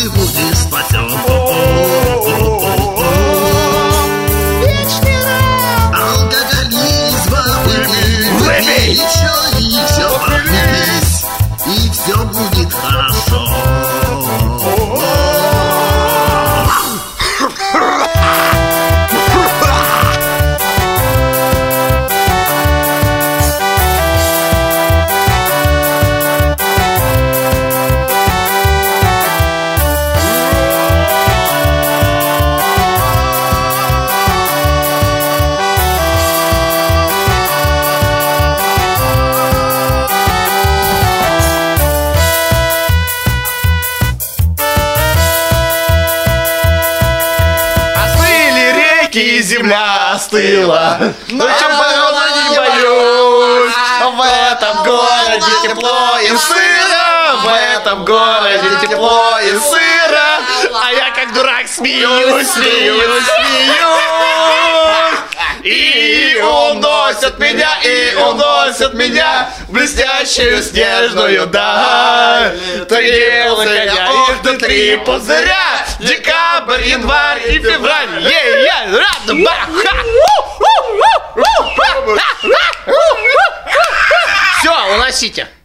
ты будешь спасен. Вечный раб. Алкоголизма выпей, еще попились, и все будет хорошо. И земля остыла, но чемпиона не боюсь. В этом городе тепло и сыро, в этом городе тепло и сыро, а я как дурак смеюсь. И уносят меня в блестящую снежную даль. Три пузыря, три пузыря, декабрь, январь и февраль. Все, уносите.